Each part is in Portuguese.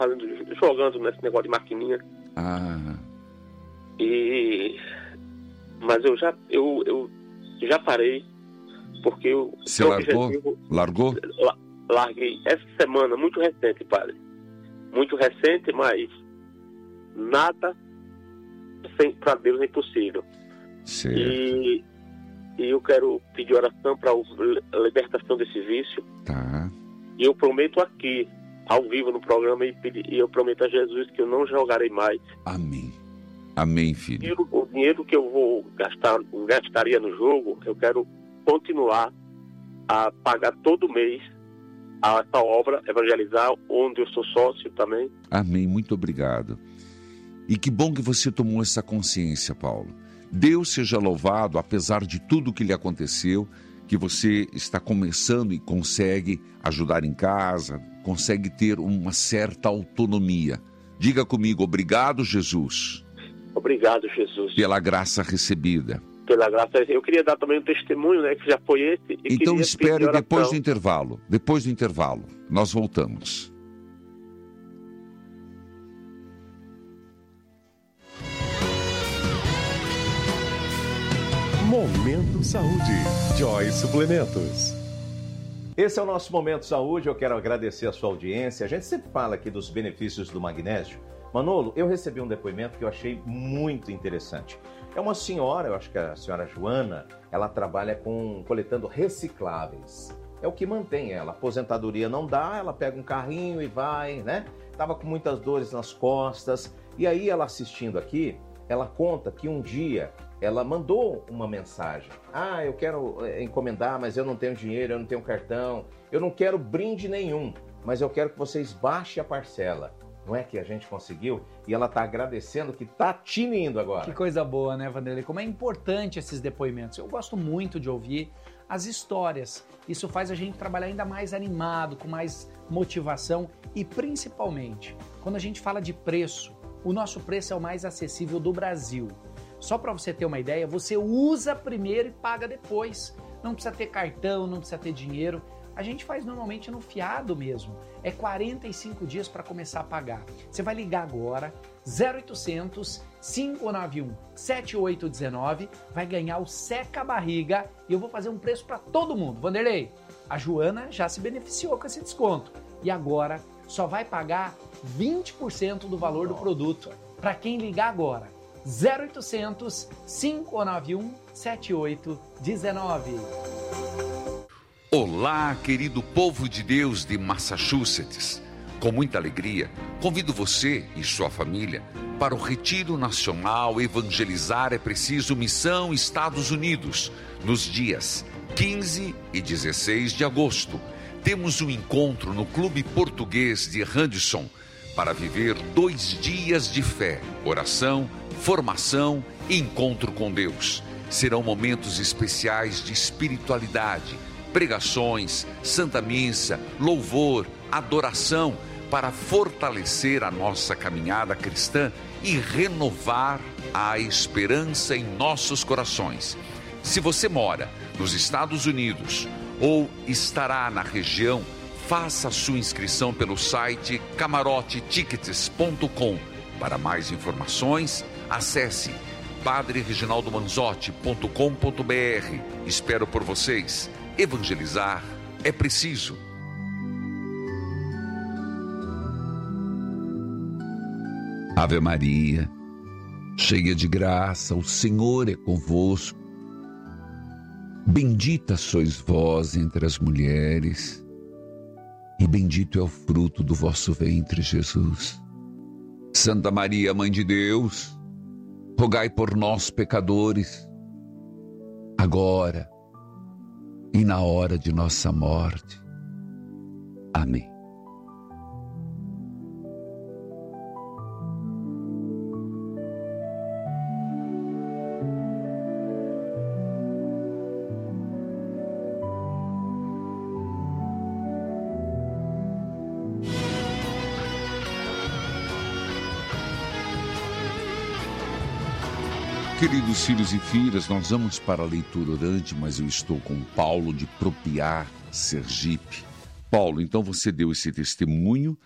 jogando nesse negócio de maquininha. Mas eu já parei, porque Você largou? Larguei essa semana, muito recente, padre. Muito recente, mas nada para Deus é impossível. Certo. E eu quero pedir oração para a libertação desse vício. Tá. E eu prometo aqui, ao vivo no programa, e eu prometo a Jesus que eu não jogarei mais. Amém. Amém, filho. O dinheiro que eu gastaria no jogo, eu quero continuar a pagar todo mês a essa obra, evangelizar, onde eu sou sócio também. Amém, muito obrigado. E que bom que você tomou essa consciência, Paulo. Deus seja louvado, apesar de tudo que lhe aconteceu, que você está começando e consegue ajudar em casa, consegue ter uma certa autonomia. Diga comigo, obrigado, Jesus. Obrigado, Jesus. Pela graça recebida. Pela graça. Eu queria dar também um testemunho, né, que já foi esse. Então espere depois do intervalo. Depois do intervalo, nós voltamos. Momento Saúde. Joy Suplementos. Esse é o nosso Momento Saúde. Eu quero agradecer a sua audiência. A gente sempre fala aqui dos benefícios do magnésio. Manolo, eu recebi um depoimento que eu achei muito interessante. É uma senhora, eu acho que é a senhora Joana, ela trabalha coletando recicláveis. É o que mantém ela. A aposentadoria não dá, ela pega um carrinho e vai, né? Tava com muitas dores nas costas. E aí ela assistindo aqui, ela conta que um dia ela mandou uma mensagem. Eu quero encomendar, mas eu não tenho dinheiro, eu não tenho cartão, eu não quero brinde nenhum, mas eu quero que vocês baixem a parcela. Não é que a gente conseguiu? E ela está agradecendo que está tinindo agora. Que coisa boa, né, Vanderlei? Como é importante esses depoimentos. Eu gosto muito de ouvir as histórias. Isso faz a gente trabalhar ainda mais animado, com mais motivação e principalmente, quando a gente fala de preço, o nosso preço é o mais acessível do Brasil. Só para você ter uma ideia, você usa primeiro e paga depois. Não precisa ter cartão, não precisa ter dinheiro. A gente faz normalmente no fiado mesmo. É 45 dias para começar a pagar. Você vai ligar agora, 0800 591 7819, vai ganhar o Seca Barriga e eu vou fazer um preço para todo mundo. Vanderlei, a Joana já se beneficiou com esse desconto e agora só vai pagar 20% do valor do produto para quem ligar agora. 0800 591 7819. Olá, querido povo de Deus de Massachusetts. Com muita alegria, convido você e sua família para o Retiro Nacional Evangelizar é Preciso Missão Estados Unidos, nos dias 15 e 16 de agosto. Temos um encontro no Clube Português de Henderson para viver 2 dias de fé, oração, formação e encontro com Deus. Serão momentos especiais de espiritualidade, pregações, Santa Missa, louvor, adoração, para fortalecer a nossa caminhada cristã e renovar a esperança em nossos corações. Se você mora nos Estados Unidos ou estará na região, faça a sua inscrição pelo site camarotetickets.com. Para mais informações, acesse padrereginaldomanzotti.com.br. Espero por vocês. Evangelizar é preciso. Ave Maria, cheia de graça, o Senhor é convosco. Bendita sois vós entre as mulheres, e bendito é o fruto do vosso ventre, Jesus. Santa Maria, Mãe de Deus, rogai por nós, pecadores, agora e na hora de nossa morte. Amém. Queridos filhos e filhas, nós vamos para a leitura orante, mas eu estou com Paulo de Propiar, Sergipe. Paulo, então você deu esse testemunho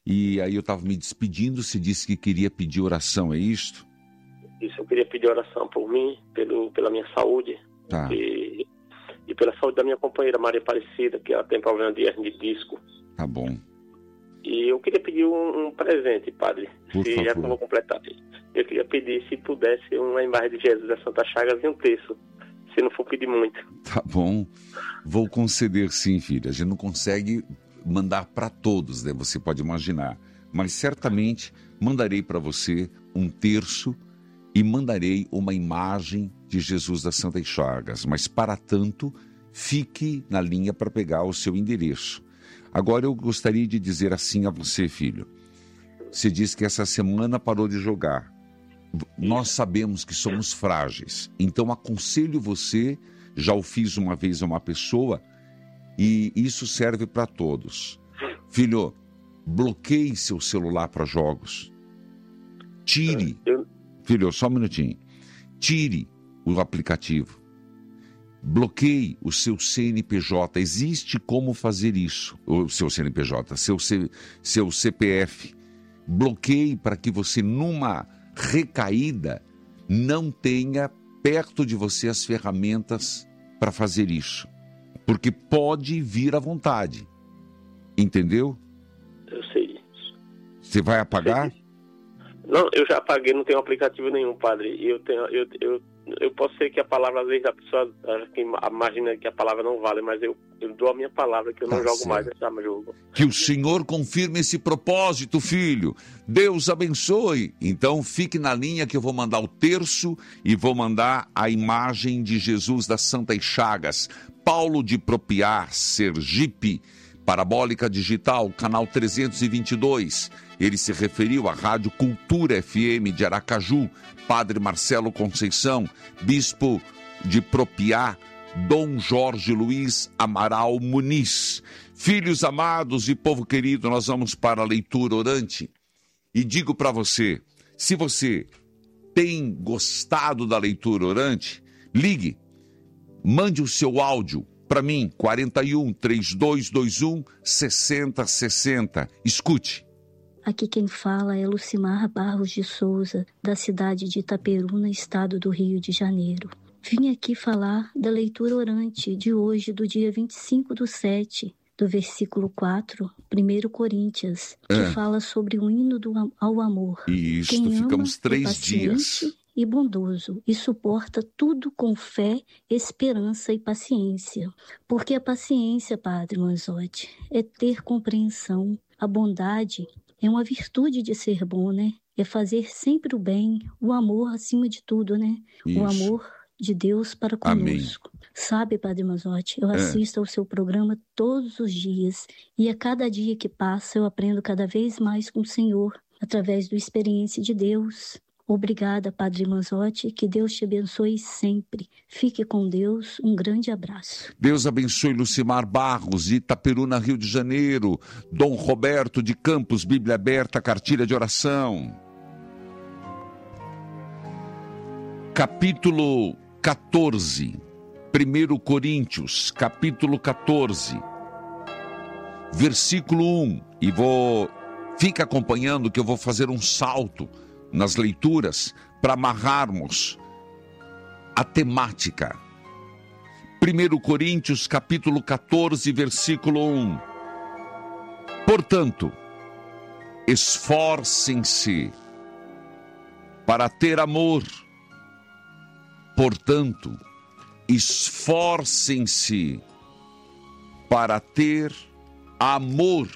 E aí eu estava me despedindo, você disse que queria pedir oração, é isto? Isso, eu queria pedir oração por mim, pela minha saúde. Tá. E pela saúde da minha companheira Maria Aparecida, que ela tem problema de hernia de disco. Tá bom. E eu queria pedir um presente, padre. Por favor. Já que eu vou completar. Eu queria pedir, se pudesse, uma imagem de Jesus da Santa Chagas e um terço. Se não for pedir muito. Tá bom. Vou conceder sim, filha. A gente não consegue mandar para todos, né? Você pode imaginar. Mas certamente mandarei para você um terço e mandarei uma imagem de Jesus das Santas Chagas. Mas, para tanto, fique na linha para pegar o seu endereço. Agora, eu gostaria de dizer assim a você, filho. Você disse que essa semana parou de jogar. Nós sabemos que somos frágeis. Então, aconselho você, já o fiz uma vez a uma pessoa, e isso serve para todos. Filho, bloqueie seu celular para jogos. Tire. Filho, só um minutinho. Tire o aplicativo. Bloqueie o seu CNPJ. Existe como fazer isso. O seu CNPJ, seu CPF. Bloqueie para que você, numa recaída, não tenha perto de você as ferramentas para fazer isso. Porque pode vir à vontade. Entendeu? Eu sei. Você vai apagar? Não, eu já apaguei, não tenho aplicativo nenhum, padre. Eu posso ser que a palavra, às vezes, a pessoa imagina que a palavra não vale, mas eu dou a minha palavra que eu não jogo mais esse jogo. Que o Senhor confirme esse propósito, filho. Deus abençoe. Então, fique na linha que eu vou mandar o terço e vou mandar a imagem de Jesus das Santas Chagas. Paulo de Propiar, Sergipe, Parabólica Digital, canal 322. Ele se referiu à Rádio Cultura FM de Aracaju, Padre Marcelo Conceição, Bispo de Propiá, Dom Jorge Luiz Amaral Muniz. Filhos amados e povo querido, nós vamos para a leitura orante. E digo para você, se você tem gostado da leitura orante, ligue, mande o seu áudio para mim, 41 3221 6060. Escute. Aqui quem fala é Lucimar Barros de Souza, da cidade de Itaperuna, estado do Rio de Janeiro. Vim aqui falar da leitura orante de hoje, do dia 25/7, do versículo 4, 1 Coríntios, que fala sobre o hino ao amor. Isso, quem ficamos 3 dias. E bondoso, e suporta tudo com fé, esperança e paciência. Porque a paciência, Padre Manzotti, é ter compreensão. A bondade é uma virtude de ser bom, né? É fazer sempre o bem, o amor acima de tudo, né? Isso. O amor de Deus para conosco. Amém. Sabe, Padre Manzotti, eu assisto ao seu programa todos os dias, e a cada dia que passa eu aprendo cada vez mais com o Senhor, através da experiência de Deus. Obrigada, Padre Manzotti, que Deus te abençoe sempre. Fique com Deus, um grande abraço. Deus abençoe Lucimar Barros, de Itaperuna, Rio de Janeiro. Dom Roberto de Campos, Bíblia Aberta, Cartilha de Oração. Capítulo 14, 1 Coríntios, capítulo 14, versículo 1. E fica acompanhando que eu vou fazer um salto nas leituras para amarrarmos a temática. 1 Coríntios capítulo 14, versículo 1. Portanto, esforcem-se para ter amor. Portanto, esforcem-se para ter amor.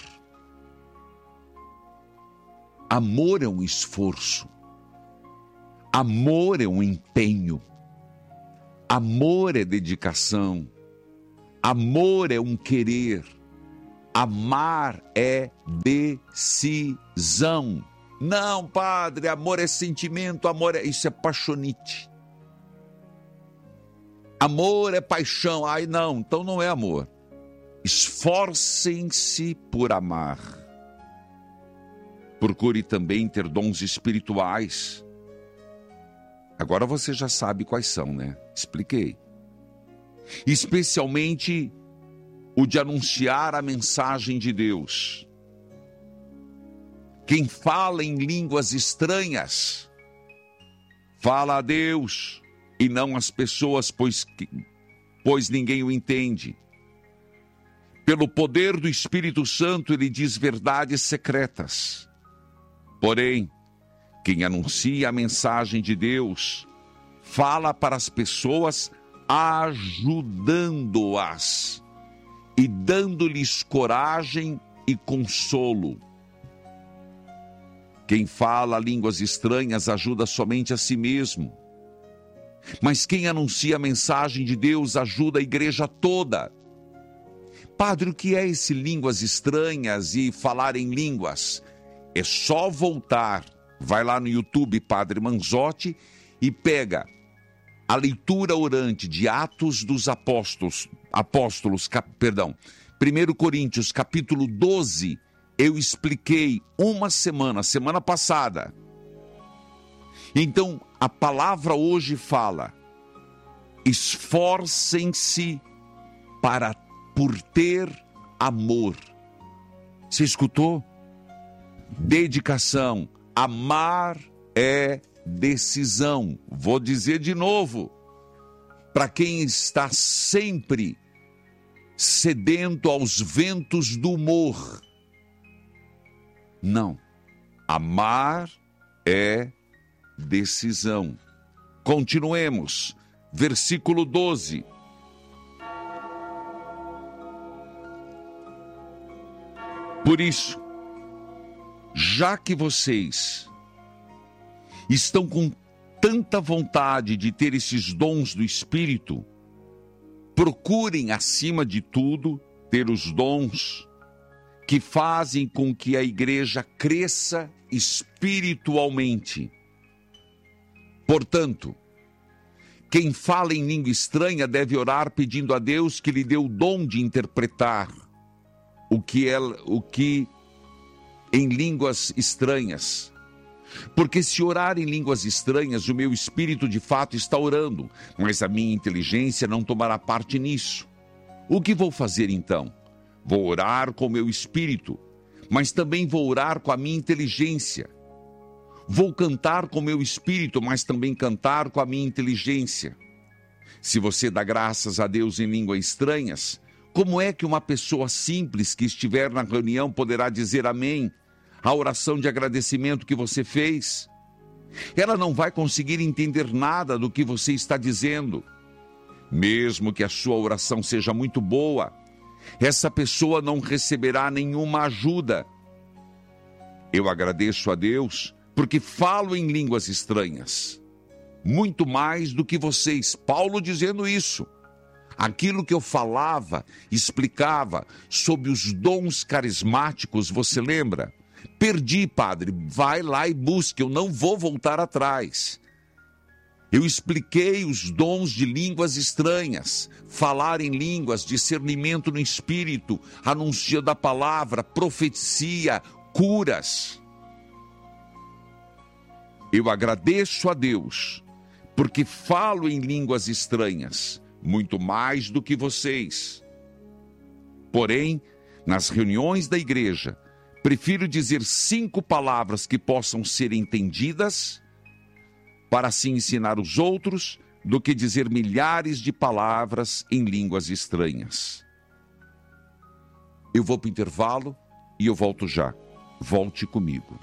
Amor é um esforço. Amor é um empenho. Amor é dedicação. Amor é um querer. Amar é decisão. Não, padre, amor é sentimento, isso é paixonite. Amor é paixão. Ai, não, então não é amor. Esforcem-se por amar. Procure também ter dons espirituais. Agora você já sabe quais são, né? Expliquei. Especialmente o de anunciar a mensagem de Deus. Quem fala em línguas estranhas, fala a Deus e não às pessoas, pois ninguém o entende. Pelo poder do Espírito Santo, ele diz verdades secretas. Porém, quem anuncia a mensagem de Deus, fala para as pessoas, ajudando-as e dando-lhes coragem e consolo. Quem fala línguas estranhas ajuda somente a si mesmo. Mas quem anuncia a mensagem de Deus ajuda a igreja toda. Padre, o que é esse línguas estranhas e falar em línguas? É só voltar, vai lá no YouTube, Padre Manzotti, e pega a leitura orante de Atos dos Apóstolos, 1 Coríntios, capítulo 12, eu expliquei semana passada. Então, a palavra hoje fala, esforcem-se por ter amor. Você escutou? Dedicação. Amar é decisão. Vou dizer de novo, para quem está sempre sedento aos ventos do humor. Não. Amar é decisão. Continuemos. Versículo 12. Por isso, já que vocês estão com tanta vontade de ter esses dons do Espírito, procurem, acima de tudo, ter os dons que fazem com que a igreja cresça espiritualmente. Portanto, quem fala em língua estranha deve orar pedindo a Deus que lhe dê o dom de interpretar o que em línguas estranhas. Porque se orar em línguas estranhas, o meu espírito de fato está orando, mas a minha inteligência não tomará parte nisso. O que vou fazer então? Vou orar com o meu espírito, mas também vou orar com a minha inteligência. Vou cantar com o meu espírito, mas também cantar com a minha inteligência. Se você dá graças a Deus em línguas estranhas, como é que uma pessoa simples que estiver na reunião poderá dizer amém à oração de agradecimento que você fez? Ela não vai conseguir entender nada do que você está dizendo. Mesmo que a sua oração seja muito boa, essa pessoa não receberá nenhuma ajuda. Eu agradeço a Deus porque falo em línguas estranhas, muito mais do que vocês. Paulo dizendo isso. Aquilo que eu falava, explicava sobre os dons carismáticos, você lembra? Perdi, padre, vai lá e busque, eu não vou voltar atrás. Eu expliquei os dons de línguas estranhas, falar em línguas, discernimento no espírito, anúncio da palavra, profecia, curas. Eu agradeço a Deus, porque falo em línguas estranhas, muito mais do que vocês. Porém, nas reuniões da igreja, prefiro dizer 5 palavras que possam ser entendidas, para assim ensinar os outros, do que dizer milhares de palavras em línguas estranhas. Eu vou para o intervalo e eu volto já. Volte comigo.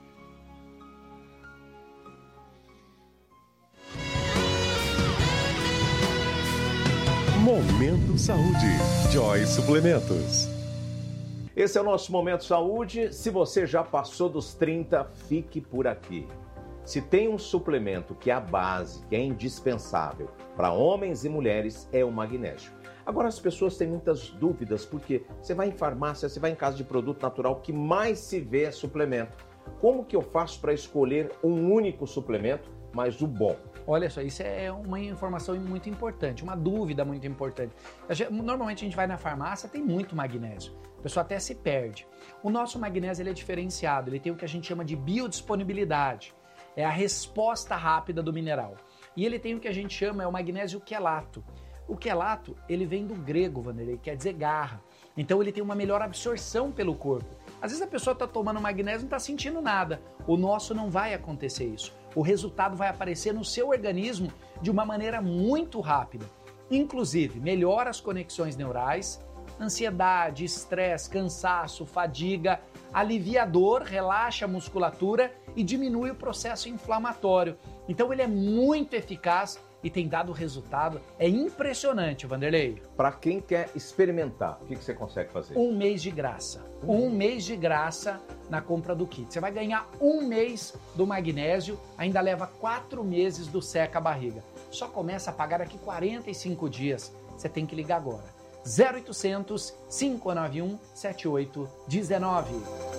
Momento Saúde. Joy Suplementos. Esse é o nosso Momento Saúde. Se você já passou dos 30, fique por aqui. Se tem um suplemento que é a base, que é indispensável para homens e mulheres, é o magnésio. Agora as pessoas têm muitas dúvidas, porque você vai em farmácia, você vai em casa de produto natural, o que mais se vê é suplemento. Como que eu faço para escolher um único suplemento, mas o bom? Olha só, isso é uma informação muito importante, uma dúvida muito importante. Normalmente a gente vai na farmácia, tem muito magnésio. A pessoa até se perde. O nosso magnésio ele é diferenciado, ele tem o que a gente chama de biodisponibilidade. É a resposta rápida do mineral. E ele tem o que a gente chama, é o magnésio quelato. O quelato, ele vem do grego, Vanderlei, quer dizer garra. Então ele tem uma melhor absorção pelo corpo. Às vezes a pessoa está tomando magnésio e não está sentindo nada. O nosso não vai acontecer isso. O resultado vai aparecer no seu organismo de uma maneira muito rápida. Inclusive, melhora as conexões neurais, ansiedade, estresse, cansaço, fadiga, alivia a dor, relaxa a musculatura e diminui o processo inflamatório. Então ele é muito eficaz e tem dado resultado. É impressionante, Vanderlei. Para quem quer experimentar, o que você consegue fazer? 1 mês de graça. 1 mês de graça na compra do kit. Você vai ganhar 1 mês do magnésio, ainda leva 4 meses do seca a barriga. Só começa a pagar daqui 45 dias. Você tem que ligar agora. 0800 591 7819.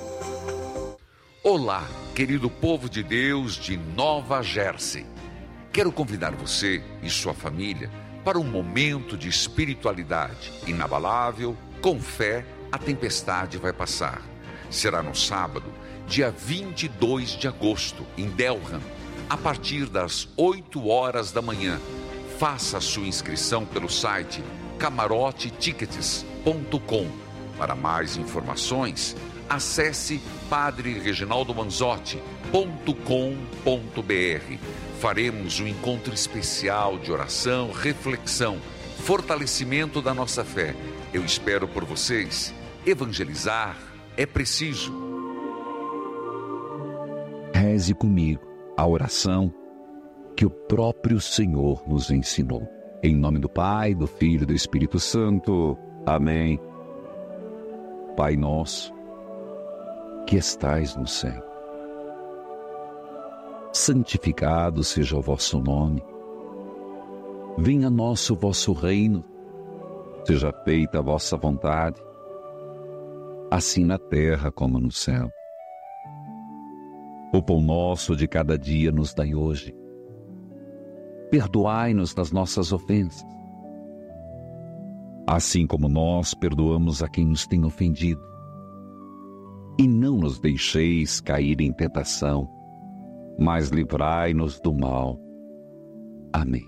Olá, querido povo de Deus de Nova Jersey. Quero convidar você e sua família para um momento de espiritualidade inabalável. Com fé, a tempestade vai passar. Será no sábado, dia 22 de agosto, em Delham, a partir das 8 horas da manhã. Faça a sua inscrição pelo site camarotetickets.com. Para mais informações, acesse padrereginaldomanzotti.com.br. Faremos um encontro especial de oração, reflexão, fortalecimento da nossa fé. Eu espero por vocês. Evangelizar é preciso. Reze comigo a oração que o próprio Senhor nos ensinou. Em nome do Pai, do Filho e do Espírito Santo. Amém. Pai nosso, que estais no céu, santificado seja o vosso nome. Venha a nós o vosso reino. Seja feita a vossa vontade, assim na terra como no céu. O pão nosso de cada dia nos dai hoje. Perdoai-nos das nossas ofensas, assim como nós perdoamos a quem nos tem ofendido. E não nos deixeis cair em tentação, mas livrai-nos do mal. Amém.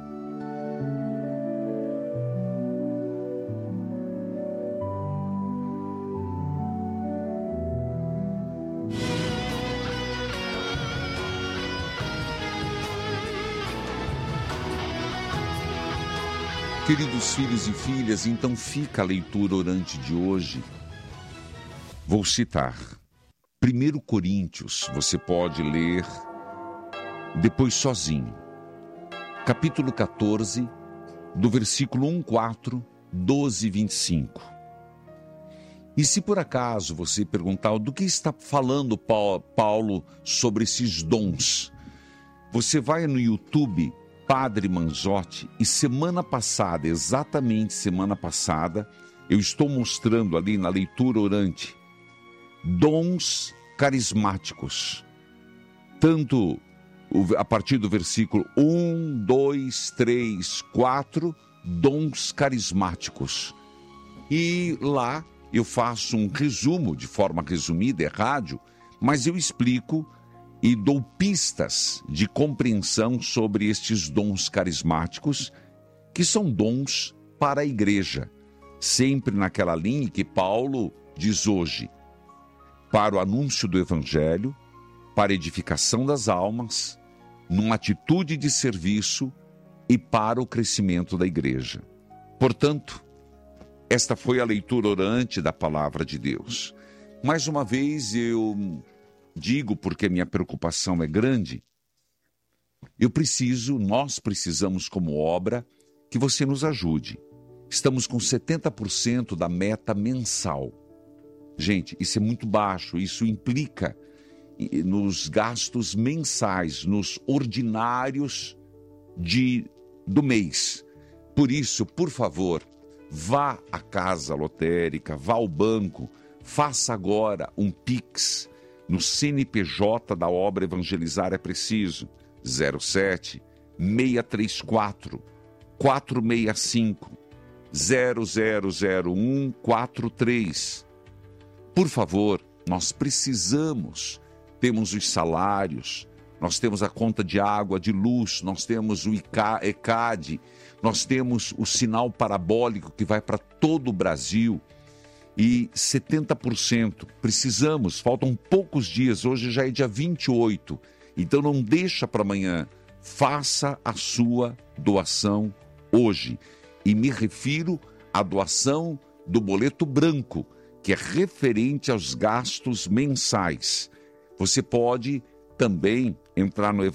Queridos filhos e filhas, então fica a leitura orante de hoje. Vou citar 1 Coríntios, você pode ler depois sozinho. Capítulo 14, do versículo 1, 4, 12 e 25. E se por acaso você perguntar do que está falando Paulo sobre esses dons, você vai no YouTube Padre Manzotti, e semana passada, exatamente semana passada, eu estou mostrando ali na leitura orante dons carismáticos, tanto a partir do versículo 1, 2, 3, 4, dons carismáticos. E lá eu faço um resumo, de forma resumida, é rádio, mas eu explico e dou pistas de compreensão sobre estes dons carismáticos, que são dons para a igreja, sempre naquela linha que Paulo diz hoje, para o anúncio do evangelho, para a edificação das almas, numa atitude de serviço e para o crescimento da igreja. Portanto, esta foi a leitura orante da palavra de Deus. Mais uma vez eu digo, porque a minha preocupação é grande, nós precisamos como obra que você nos ajude. Estamos com 70% da meta mensal. Gente, isso é muito baixo, isso implica nos gastos mensais, nos ordinários do mês. Por isso, por favor, vá à casa lotérica, vá ao banco, faça agora um Pix no CNPJ da obra Evangelizar é Preciso, 07 634 465 000143. Por favor, nós precisamos, temos os salários, nós temos a conta de água, de luz, nós temos o ECAD, nós temos o sinal parabólico que vai para todo o Brasil. e 70%. Precisamos, faltam poucos dias, hoje já é dia 28, então não deixa para amanhã. Faça a sua doação hoje. E me refiro à doação do boleto branco, que é referente aos gastos mensais. Você pode também entrar no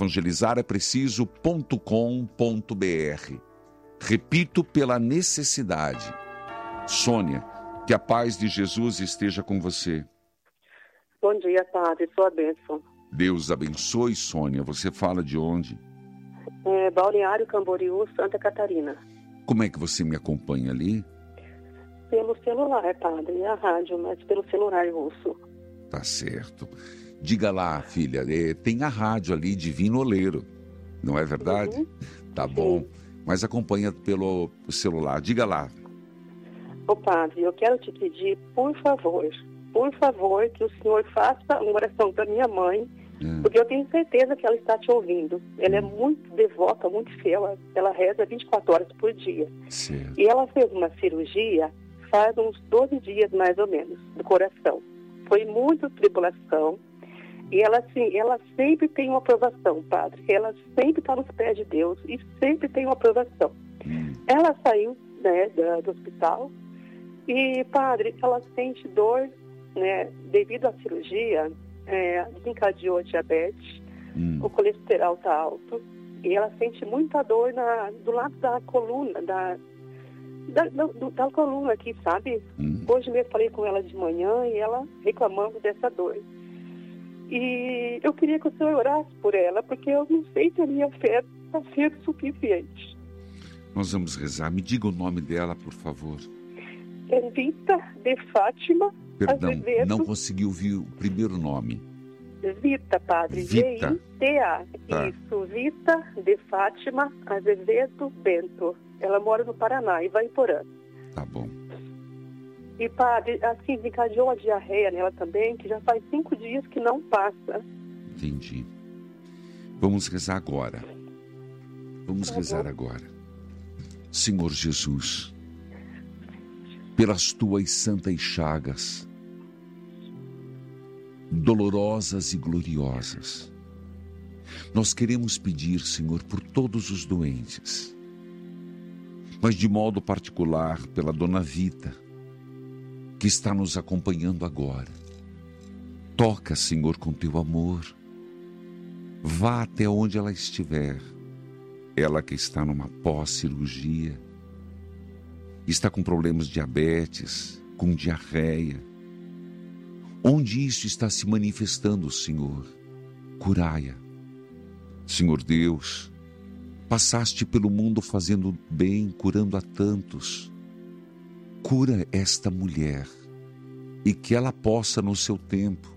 evangelizarepreciso.com.br. Repito, pela necessidade. Sônia, que a paz de Jesus esteja com você. Bom dia, padre. Sua bênção. Deus abençoe, Sônia. Você fala de onde? Balneário Camboriú, Santa Catarina. Como é que você me acompanha ali? Pelo celular, padre. A rádio, mas pelo celular eu ouço. Tá certo. Diga lá, filha, tem a rádio ali, Divino Oleiro, não é verdade? Uhum. Tá bom. Mas acompanha pelo celular. Diga lá. Ô padre, eu quero te pedir, por favor, que o senhor faça uma oração para minha mãe, porque eu tenho certeza que ela está te ouvindo. Ela é muito devota, muito fiel, ela reza 24 horas por dia. Certo. E ela fez uma cirurgia faz uns 12 dias, mais ou menos, do coração. Foi muita tribulação. E ela, assim, ela sempre tem uma aprovação, padre. Ela sempre está nos pés de Deus e sempre tem uma aprovação. Ela saiu, né, do hospital e, padre, ela sente dor, né, devido à cirurgia, desencadeou a diabetes, o colesterol está alto e ela sente muita dor do lado da coluna, da coluna aqui, sabe? Hoje mesmo falei com ela de manhã e ela reclamando dessa dor. E eu queria que o senhor orasse por ela, porque eu não sei se a minha fé está sendo suficiente. Nós vamos rezar. Me diga o nome dela, por favor. É Vita de Fátima Perdão, Azevedo. não consegui ouvir o primeiro nome. Vita, padre. Vita. V-I-T-A. Tá. Isso, Vita de Fátima Azevedo Bento. Ela mora no Paraná, em Vaiporã. Tá bom. E, padre, assim, desencadeou a diarreia nela também, que já faz 5 dias que não passa. Entendi. Vamos rezar agora. Vamos rezar agora. Senhor Jesus, pelas tuas santas chagas, dolorosas e gloriosas, nós queremos pedir, Senhor, por todos os doentes, mas de modo particular pela Dona Vita, que está nos acompanhando agora. Toca, Senhor, com teu amor. Vá até onde ela estiver. Ela que está numa pós-cirurgia, está com problemas de diabetes, com diarreia. Onde isso está se manifestando, Senhor? Curai-a. Senhor Deus, passaste pelo mundo fazendo bem, curando a tantos. Cura esta mulher e que ela possa, no seu tempo,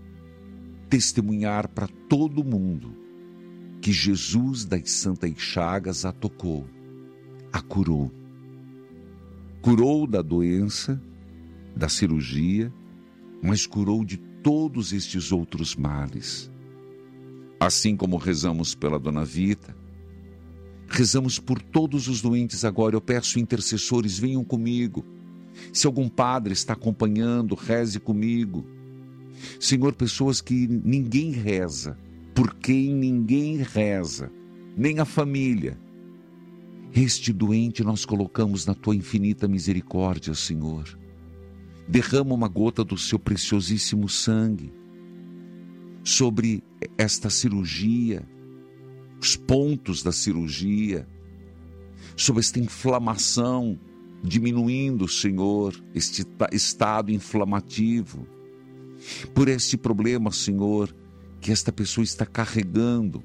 testemunhar para todo mundo que Jesus das Santas Chagas a tocou, a curou. Curou da doença, da cirurgia, mas curou de todos estes outros males. Assim como rezamos pela Dona Vita, rezamos por todos os doentes agora. Eu peço, intercessores, venham comigo. Se algum padre está acompanhando, reze comigo. Senhor, pessoas que ninguém reza, por quem ninguém reza, nem a família. Este doente nós colocamos na tua infinita misericórdia, Senhor. Derrama uma gota do seu preciosíssimo sangue sobre esta cirurgia, os pontos da cirurgia, sobre esta inflamação, diminuindo, Senhor, este estado inflamativo, por este problema, Senhor, que esta pessoa está carregando.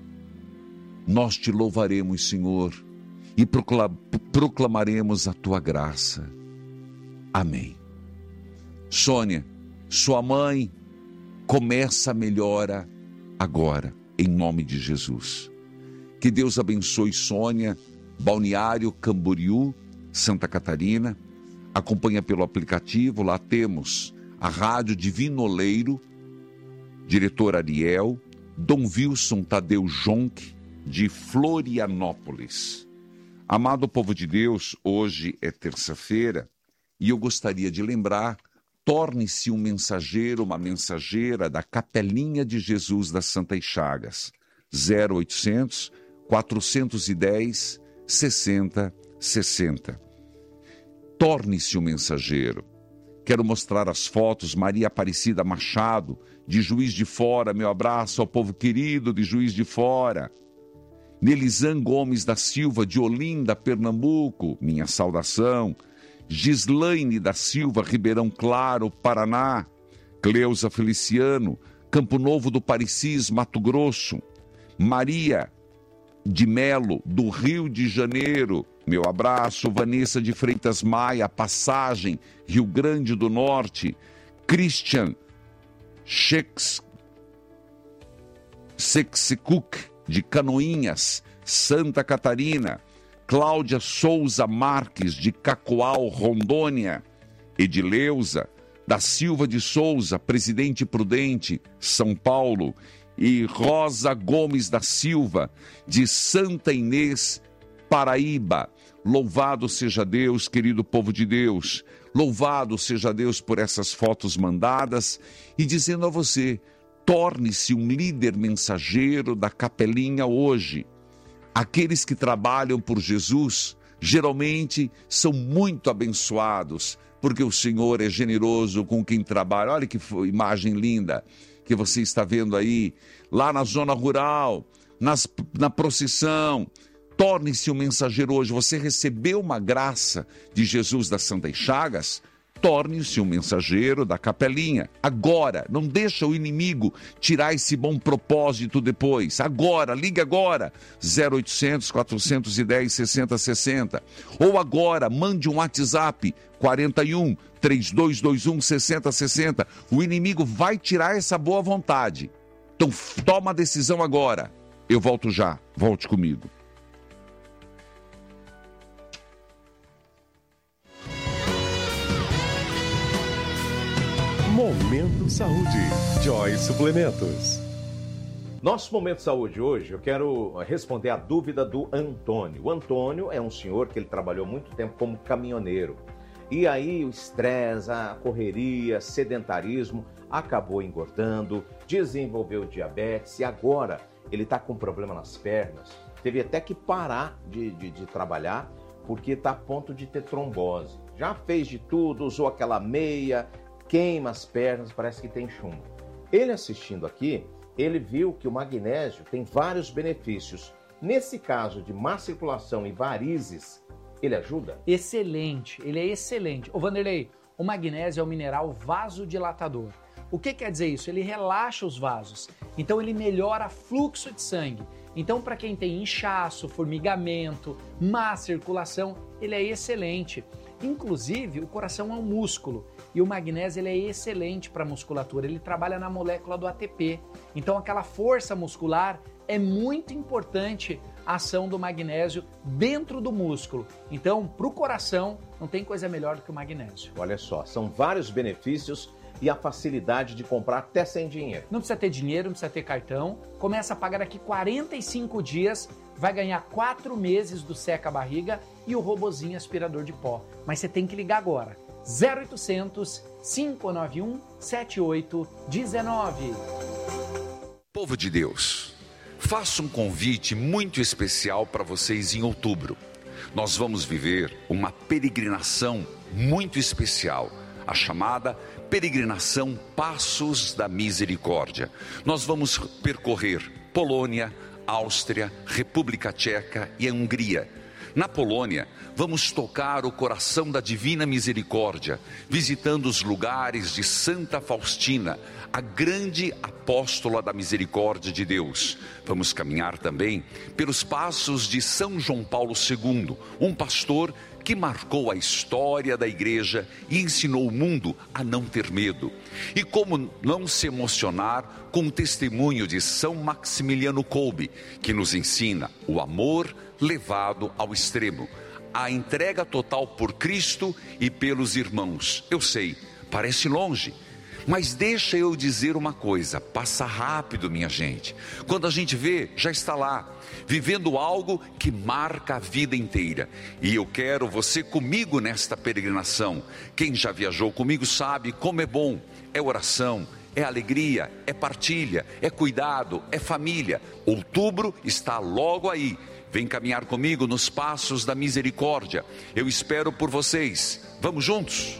Nós te louvaremos, Senhor, e proclamaremos a tua graça. Amém. Sônia, sua mãe começa a melhora agora, em nome de Jesus. Que Deus abençoe Sônia, Balneário Camboriú, Santa Catarina. Acompanha pelo aplicativo, lá temos a Rádio Divino Oleiro, diretor Ariel, Dom Wilson Tadeu Jonque, de Florianópolis. Amado povo de Deus, hoje é terça-feira E eu gostaria de lembrar, torne-se um mensageiro, uma mensageira da Capelinha de Jesus das Santas Chagas. 0800 410 60 60. Torne-se um mensageiro. Quero mostrar as fotos. Maria Aparecida Machado, de Juiz de Fora, meu abraço ao povo querido de Juiz de Fora. Nelizan Gomes da Silva, de Olinda, Pernambuco, minha saudação. Gislaine da Silva, Ribeirão Claro, Paraná. Cleusa Feliciano, Campo Novo do Parecis, Mato Grosso. Maria de Melo, do Rio de Janeiro, meu abraço. Vanessa de Freitas Maia, Passagem, Rio Grande do Norte. Christian Sexicuk, de Canoinhas, Santa Catarina. Cláudia Souza Marques, de Cacoal, Rondônia. Edileuza da Silva de Souza, Presidente Prudente, São Paulo. E Rosa Gomes da Silva, de Santa Inês, Paraíba. Louvado seja Deus, querido povo de Deus. Louvado seja Deus por essas fotos mandadas. E dizendo a você, torne-se um líder mensageiro da Capelinha hoje. Aqueles que trabalham por Jesus, geralmente são muito abençoados, porque o Senhor é generoso com quem trabalha. Olha que imagem linda que você está vendo aí, lá na zona rural, na procissão. Torne-se um mensageiro hoje. Você recebeu uma graça de Jesus das Santas Chagas? Torne-se um mensageiro da Capelinha. Agora, não deixa o inimigo tirar esse bom propósito depois. Agora, liga agora, 0800 410 60 60. Ou agora, mande um WhatsApp, 41 3221 60 60. O inimigo vai tirar essa boa vontade. Então, toma a decisão agora. Eu volto já. Volte comigo. Momento Saúde, Joy Suplementos. Nosso Momento Saúde hoje, eu quero responder a dúvida do Antônio. O Antônio é um senhor que ele trabalhou muito tempo como caminhoneiro. E aí o estresse, a correria, sedentarismo, acabou engordando, desenvolveu diabetes e agora ele está com problema nas pernas. Teve até que parar de trabalhar porque está a ponto de ter trombose. Já fez de tudo, usou aquela meia, queima as pernas, parece que tem chumbo. Ele assistindo aqui, ele viu que o magnésio tem vários benefícios. Nesse caso de má circulação e varizes, ele ajuda? Excelente, ele é excelente. Ô Vanderlei, o magnésio é um mineral vasodilatador. O que quer dizer isso? Ele relaxa os vasos, então ele melhora o fluxo de sangue. Então, para quem tem inchaço, formigamento, má circulação, ele é excelente. Inclusive, o coração é um músculo e o magnésio ele é excelente para a musculatura. Ele trabalha na molécula do ATP. Então, aquela força muscular é muito importante a ação do magnésio dentro do músculo. Então, para o coração, não tem coisa melhor do que o magnésio. Olha só, são vários benefícios e a facilidade de comprar até sem dinheiro. Não precisa ter dinheiro, não precisa ter cartão. Começa a pagar daqui 45 dias, vai ganhar 4 meses do seca-barriga e o robozinho aspirador de pó. Mas você tem que ligar agora. 0800 591 7819. Povo de Deus, faço um convite muito especial para vocês em outubro. Nós vamos viver uma peregrinação muito especial, a chamada Peregrinação Passos da Misericórdia. Nós vamos percorrer Polônia, Áustria, República Tcheca e a Hungria. Na Polônia, vamos tocar o coração da Divina Misericórdia, visitando os lugares de Santa Faustina, a grande apóstola da misericórdia de Deus. Vamos caminhar também pelos passos de São João Paulo II, um pastor que marcou a história da igreja e ensinou o mundo a não ter medo. E como não se emocionar com o testemunho de São Maximiliano Kolbe, que nos ensina o amor levado ao extremo, a entrega total por Cristo e pelos irmãos. Eu sei, parece longe, Mas deixa eu dizer uma coisa, passa rápido, minha gente. Quando a gente vê, já está lá, vivendo algo que marca a vida inteira. E eu quero você comigo nesta peregrinação. Quem já viajou comigo sabe como é bom. É oração, é alegria, é partilha, é cuidado, é família. Outubro está logo aí. Vem caminhar comigo nos passos da misericórdia. Eu espero por vocês. Vamos juntos?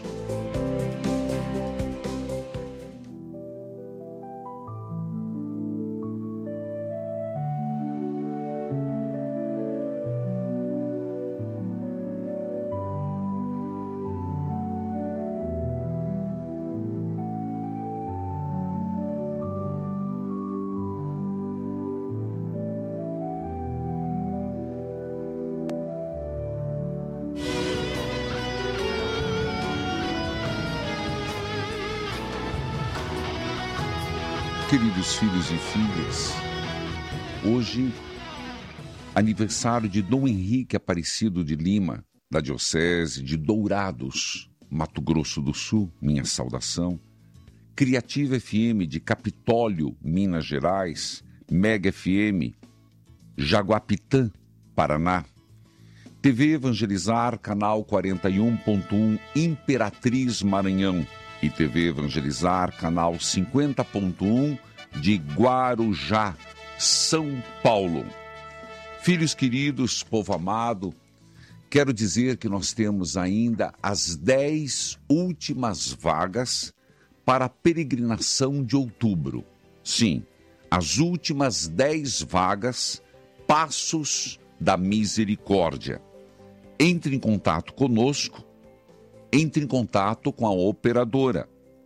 Queridos filhos e filhas, hoje, aniversário de Dom Henrique Aparecido de Lima, da Diocese de Dourados, Mato Grosso do Sul, minha saudação. Criativa FM de Capitólio, Minas Gerais, Mega FM, Jaguapitã, Paraná. TV Evangelizar, canal 41.1, Imperatriz, Maranhão. E TV Evangelizar, canal 50.1 de Guarujá, São Paulo. Filhos queridos, povo amado, quero dizer que nós temos ainda as 10 últimas vagas para a peregrinação de outubro. Sim, as últimas 10 vagas, Passos da Misericórdia. Entre em contato conosco. Entre em contato com a operadora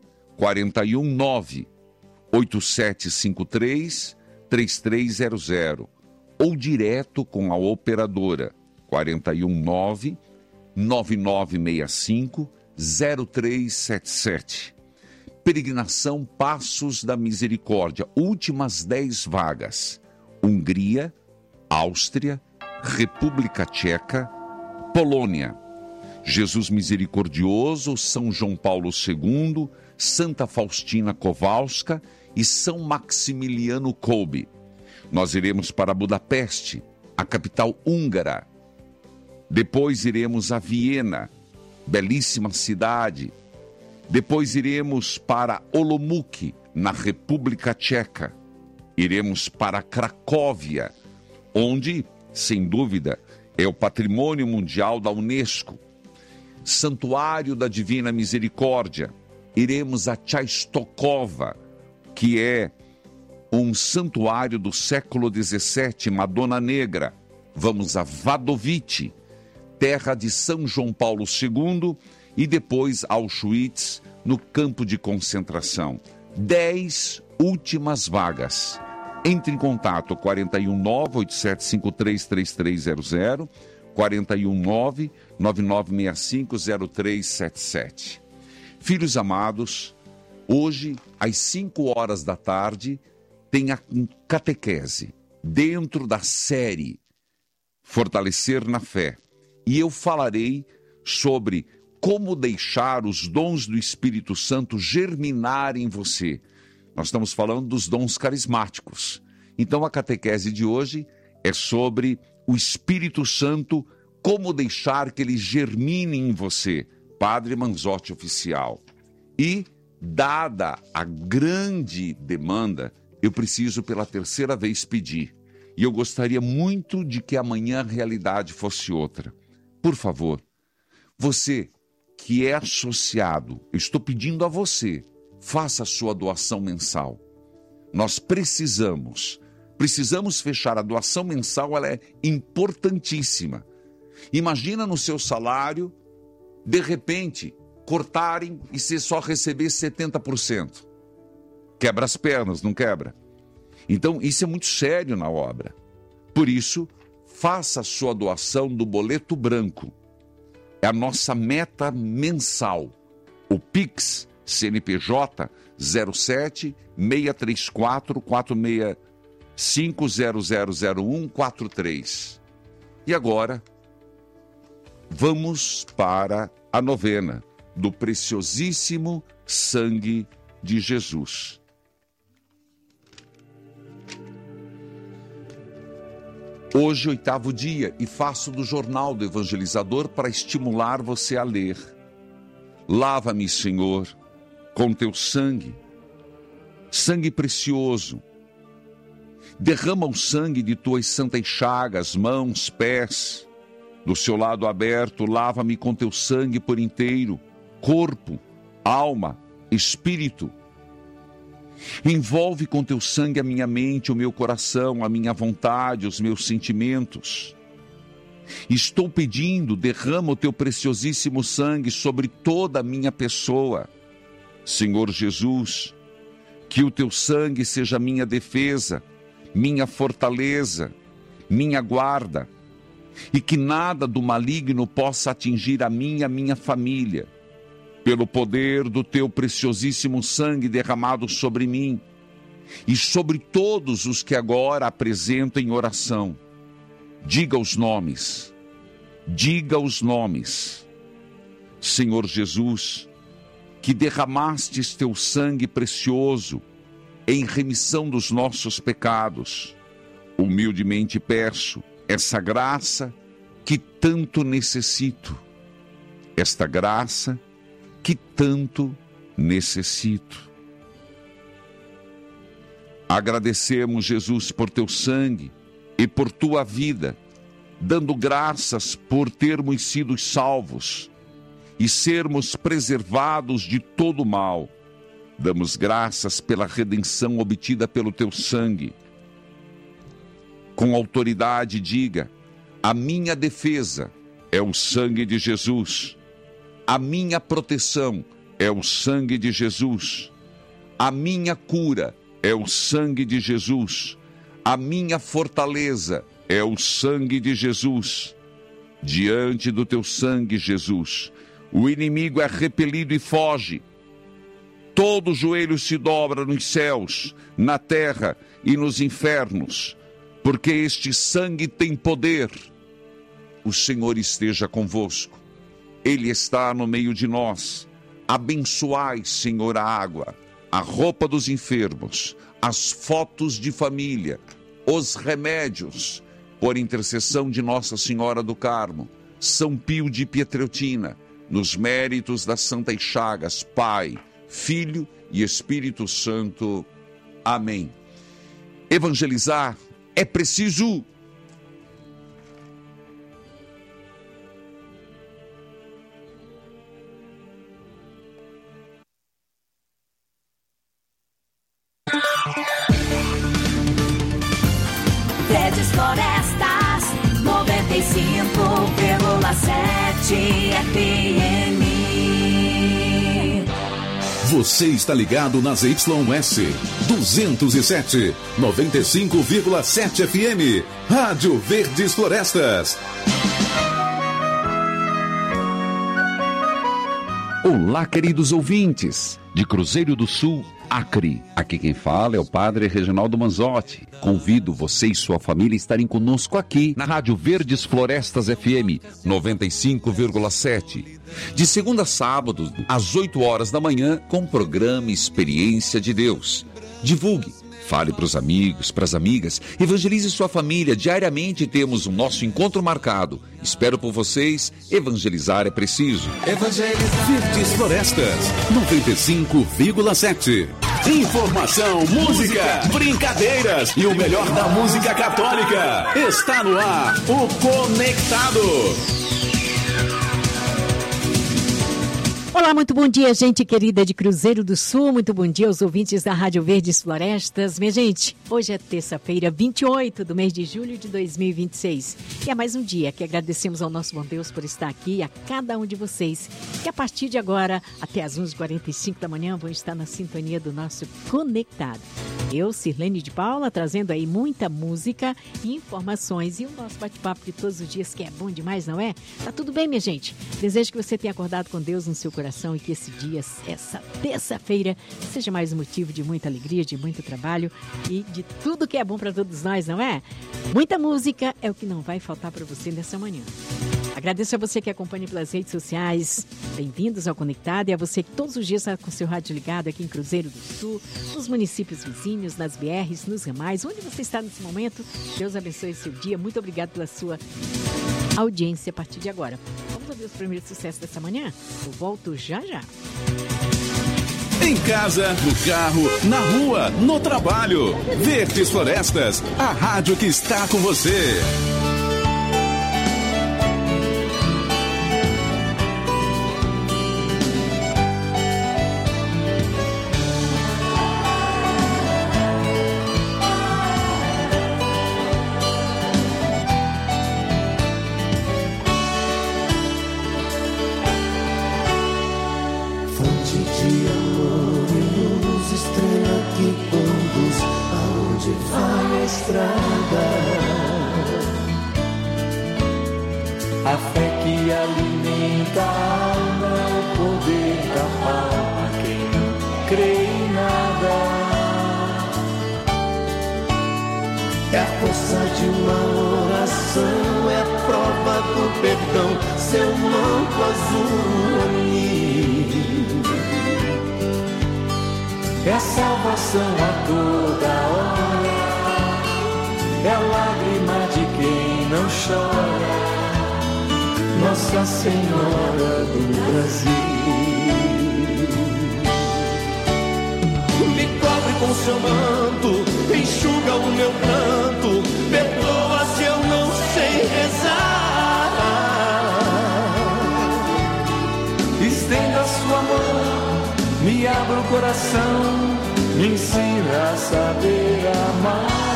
419-8753-3300 ou direto com a operadora 419-9965-0377. Peregrinação Passos da Misericórdia, últimas 10 vagas. Hungria, Áustria, República Tcheca, Polônia. Jesus Misericordioso, São João Paulo II, Santa Faustina Kowalska e São Maximiliano Kolbe. Nós iremos para Budapeste, a capital húngara. Depois iremos a Viena, belíssima cidade. Depois iremos para Olomouc, na República Tcheca. Iremos para Cracóvia, onde, sem dúvida, é o Patrimônio Mundial da Unesco. Santuário da Divina Misericórdia. Iremos a Częstochowa, que é um santuário do século XVII, Madonna Negra. Vamos a Wadowice, terra de São João Paulo II, e depois Auschwitz, no campo de concentração. 10 últimas vagas. Entre em contato 419-8753-3300, 419-9965-0377. Filhos amados, hoje, às 5 horas da tarde, tem a catequese, dentro da série Fortalecer na Fé. E eu falarei sobre como deixar os dons do Espírito Santo germinar em você. Nós estamos falando dos dons carismáticos. Então, a catequese de hoje é sobre o Espírito Santo, como deixar que ele germine em você. Padre Manzotti Oficial. E, dada a grande demanda, eu preciso pela terceira vez pedir. E eu gostaria muito de que amanhã a realidade fosse outra. Por favor, você que é associado, eu estou pedindo a você, faça a sua doação mensal. Nós precisamos fechar a doação mensal, ela é importantíssima. Imagina no seu salário, de repente, cortarem e você só receber 70%. Quebra as pernas, não quebra? Então, isso é muito sério na obra. Por isso, faça a sua doação do boleto branco. É a nossa meta mensal. O Pix CNPJ 07 634 465000143. E agora, vamos para a novena do preciosíssimo sangue de Jesus. Hoje, 8º dia, e faço do Jornal do Evangelizador para estimular você a ler. Lava-me, Senhor, com teu sangue, sangue precioso. Derrama o sangue de tuas santas chagas, mãos, pés. Do seu lado aberto, lava-me com teu sangue por inteiro, corpo, alma, espírito. Envolve com teu sangue a minha mente, o meu coração, a minha vontade, os meus sentimentos. Estou pedindo, derrama o teu preciosíssimo sangue sobre toda a minha pessoa. Senhor Jesus, que o teu sangue seja minha defesa, minha fortaleza, minha guarda, e que nada do maligno possa atingir a minha família. Pelo poder do teu preciosíssimo sangue derramado sobre mim e sobre todos os que agora apresento em oração. Diga os nomes, Senhor Jesus, que derramastes teu sangue precioso em remissão dos nossos pecados. Humildemente peço essa graça que tanto necessito, esta graça que tanto necessito. Agradecemos, Jesus, por teu sangue e por tua vida, dando graças por termos sido salvos e sermos preservados de todo mal. Damos graças pela redenção obtida pelo teu sangue. Com autoridade diga: a minha defesa é o sangue de Jesus. A minha proteção é o sangue de Jesus. A minha cura é o sangue de Jesus. A minha fortaleza é o sangue de Jesus. Diante do teu sangue, Jesus, o inimigo é repelido e foge. Todo joelho se dobra nos céus, na terra e nos infernos, porque este sangue tem poder. O Senhor esteja convosco. Ele está no meio de nós. Abençoai, Senhor, a água, a roupa dos enfermos, as fotos de família, os remédios, por intercessão de Nossa Senhora do Carmo, São Pio de Pietreutina, nos méritos das Santas Chagas, Pai, Filho e Espírito Santo. Amém. Evangelizar é preciso. Verdes Florestas, 95,7 FM. Você está ligado nas YS 207, 95,7 FM. Rádio Verdes Florestas. Olá, queridos ouvintes de Cruzeiro do Sul, Acre. Aqui quem fala é o Padre Reginaldo Manzotti. Convido você e sua família a estarem conosco aqui na Rádio Verdes Florestas FM 95,7. De segunda a sábado, às 8 horas da manhã, com o programa Experiência de Deus. Divulgue, fale para os amigos, para as amigas, evangelize sua família. Diariamente temos o nosso encontro marcado. Espero por vocês. Evangelizar é preciso. Evangelizar. Verdes Florestas 95,7. Informação, música, brincadeiras e o melhor da música católica. Está no ar o Conectado. Olá, muito bom dia, gente querida de Cruzeiro do Sul. Muito bom dia aos ouvintes da Rádio Verdes Florestas. Minha gente, hoje é terça-feira, 28 do mês de julho de 2026. E é mais um dia que agradecemos ao nosso bom Deus por estar aqui, a cada um de vocês, que a partir de agora, até às 11h45 da manhã, vão estar na sintonia do nosso Conectado. Eu, Sirlene de Paula, trazendo aí muita música e informações e o nosso bate-papo de todos os dias, que é bom demais, não é? Tá tudo bem, minha gente? Desejo que você tenha acordado com Deus no seu coração e que esse dia, essa terça-feira, seja mais um motivo de muita alegria, de muito trabalho e de tudo que é bom para todos nós, não é? Muita música é o que não vai faltar para você nessa manhã. Agradeço a você que acompanha pelas redes sociais. Bem-vindos ao Conectado, e a você que todos os dias está com o seu rádio ligado aqui em Cruzeiro do Sul, nos municípios vizinhos, nas BRs, nos ramais, onde você está nesse momento. Deus abençoe seu dia. Muito obrigado pela sua audiência a partir de agora. Vamos ouvir os primeiros sucessos dessa manhã? Eu volto já já. Em casa, no carro, na rua, no trabalho. Verdes Florestas, a rádio que está com você. A fé que alimenta a alma é o poder da alma, quem não crê em nada. É a força de uma oração, é a prova do perdão, seu manto azul unido. É salvação a toda hora, é a lágrima de quem não chora, Nossa Senhora do Brasil. Me cobre com seu manto, enxuga o meu pranto, perdoa se eu não sei rezar. Estenda a sua mão, me abra o coração, me ensina a saber amar.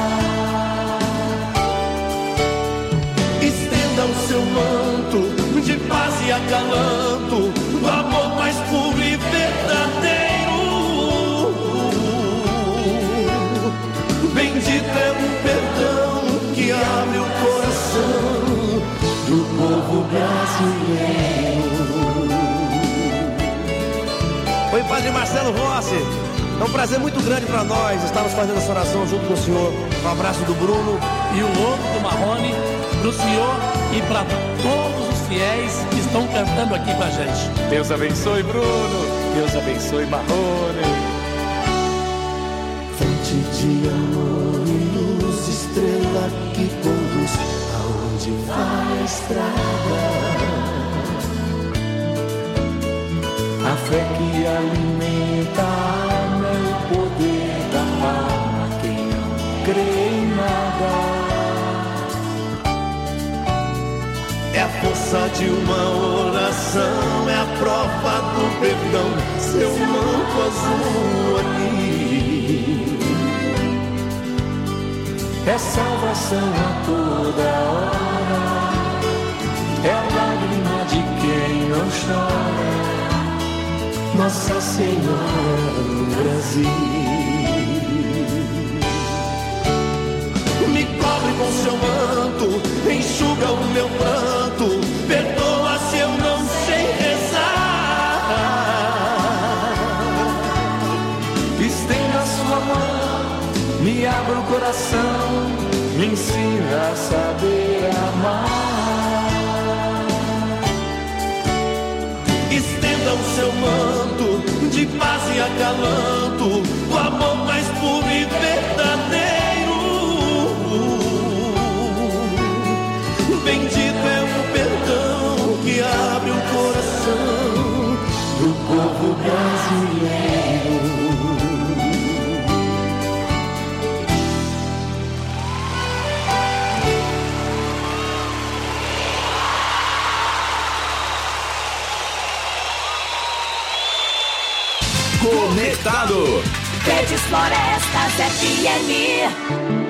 O seu manto de paz e acalanto, do amor mais puro e verdadeiro. Bendito é o perdão que abre o coração do povo brasileiro. Oi, Padre Marcelo Rossi. É um prazer muito grande para nós estarmos fazendo essa oração junto com o senhor. Um abraço do Bruno e o outro do Marrone, para o senhor e para todos os fiéis que estão cantando aqui com a gente. Deus abençoe, Bruno. Deus abençoe, Marrone. Fonte de amor e luz, estrela que conduz aonde vai a estrada. A fé que alimenta a alma é o poder da alma, quem não crê em nada. É a força de uma oração, é a prova do perdão, seu manto azul ali. É salvação a toda hora, é a lágrima de quem não chora, Nossa Senhora do Brasil. Me cobre com seu manto, enxuga o meu pranto, perdoa se eu não sei rezar. Estenda a sua mão, me abra o coração, me ensina a saber amar. Estenda o seu manto de paz e acalanto, o amor mais puro e verdadeiro. Bendito é o perdão que abre o coração do povo brasileiro. Conectado. Verdes Florestas FM.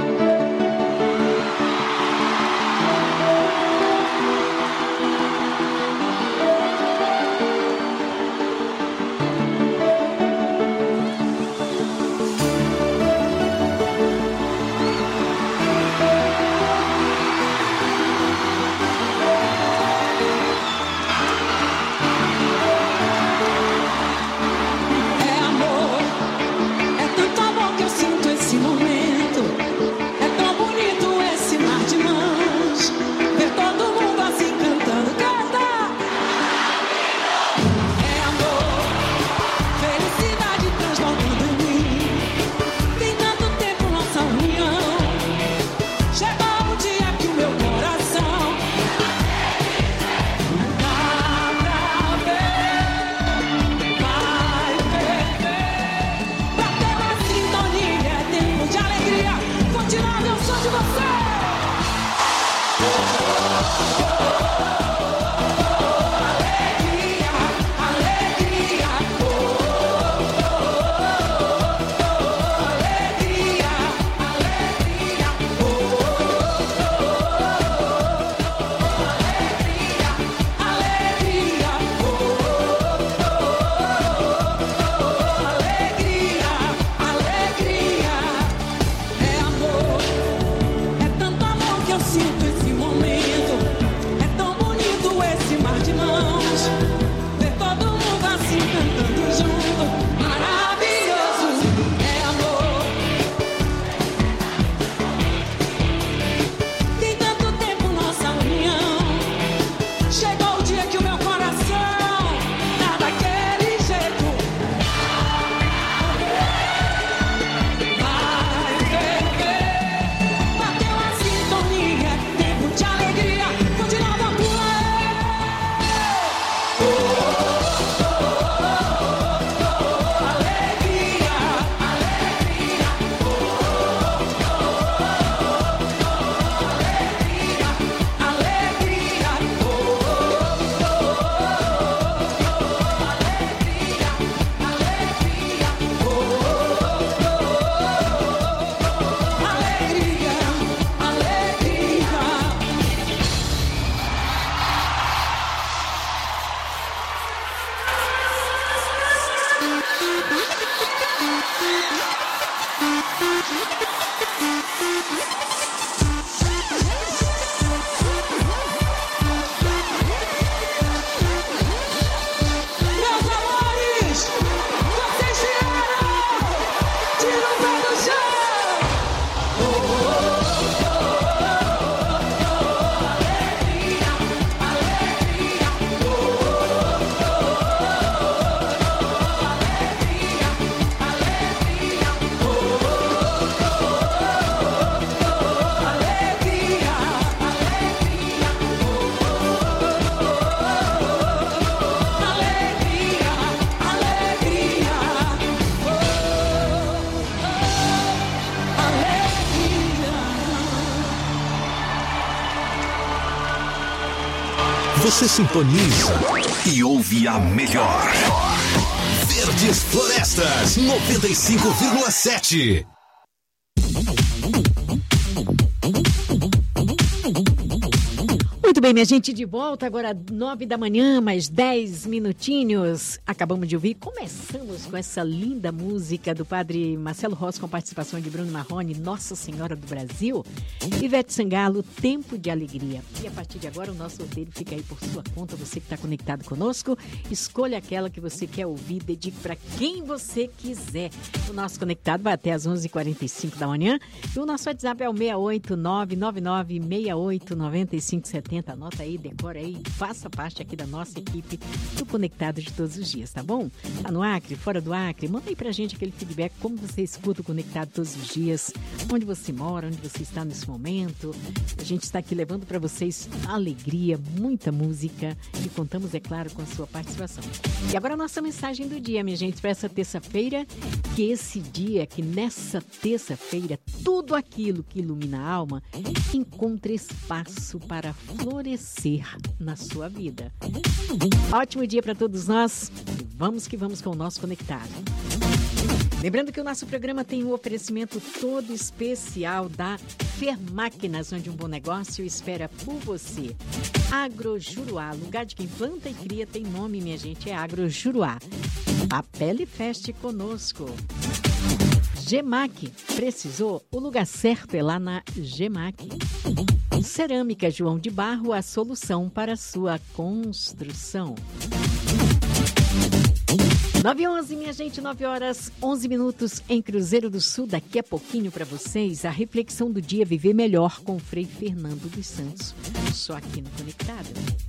som de vocês! Você sintoniza e ouve a melhor. Verdes Florestas 95,7. Muito bem, minha gente, de volta agora 9 da manhã, mais 10 minutinhos. Acabamos de ouvir, começamos com essa linda música do padre Marcelo Rossi, com participação de Bruno Marrone, Nossa Senhora do Brasil. Ivete Sangalo, Tempo de Alegria. E a partir de agora o nosso roteiro fica aí por sua conta, você que está conectado conosco. Escolha aquela que você quer ouvir, dedique para quem você quiser. O nosso conectado vai até às 11h45 da manhã. E o nosso WhatsApp é o 68999689570. Anota aí, decora aí, faça parte aqui da nossa equipe do Conectado de todos os dias, tá bom? Tá no Acre, fora do Acre? Manda aí pra gente aquele feedback, como você escuta o Conectado todos os dias, onde você mora, onde você está nesse momento. A gente está aqui levando para vocês alegria, muita música e contamos, é claro, com a sua participação. E agora a nossa mensagem do dia, minha gente, para essa terça-feira, que nessa terça-feira, tudo aquilo que ilumina a alma encontre espaço para florescer na sua vida. Ótimo dia para todos nós. Vamos que vamos com o nosso Conectado. Lembrando que o nosso programa tem um oferecimento todo especial da Fermáquinas, onde um bom negócio espera por você. Agrojuruá, lugar de quem planta e cria tem nome, minha gente, é Agrojuruá. A pele feste conosco. Gemac, precisou? O lugar certo é lá na Gemac. Cerâmica João de Barro, a solução para a sua construção. 9h11, minha gente, 9h11 em Cruzeiro do Sul. Daqui a pouquinho para vocês, a reflexão do dia Viver Melhor com o Frei Fernando dos Santos. Só aqui no Conectado.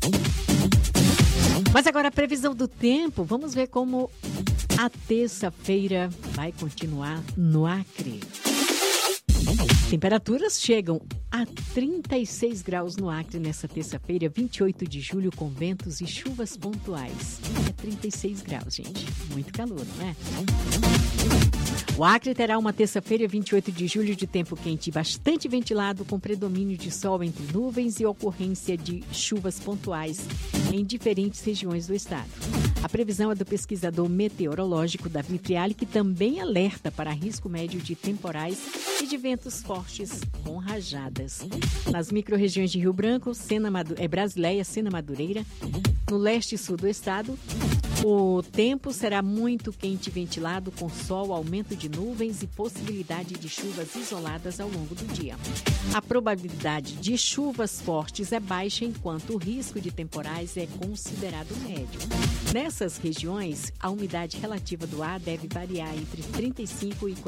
Mas agora a previsão do tempo, vamos ver como a terça-feira vai continuar no Acre. Temperaturas chegam a 36 graus no Acre nessa terça-feira, 28 de julho, com ventos e chuvas pontuais. É 36 graus, gente. Muito calor, não é? O Acre terá uma terça-feira, 28 de julho, de tempo quente e bastante ventilado, com predomínio de sol entre nuvens e ocorrência de chuvas pontuais em diferentes regiões do estado. A previsão é do pesquisador meteorológico Davi Friali, que também alerta para risco médio de temporais e de ventos fortes com rajadas. Nas micro-regiões de Rio Branco, Brasileia, Sena Madureira, no leste e sul do estado, o tempo será muito quente e ventilado, com sol, aumento de nuvens e possibilidade de chuvas isoladas ao longo do dia. A probabilidade de chuvas fortes é baixa, enquanto o risco de temporais é considerado médio. Nessas regiões, a umidade relativa do ar deve variar entre 35% e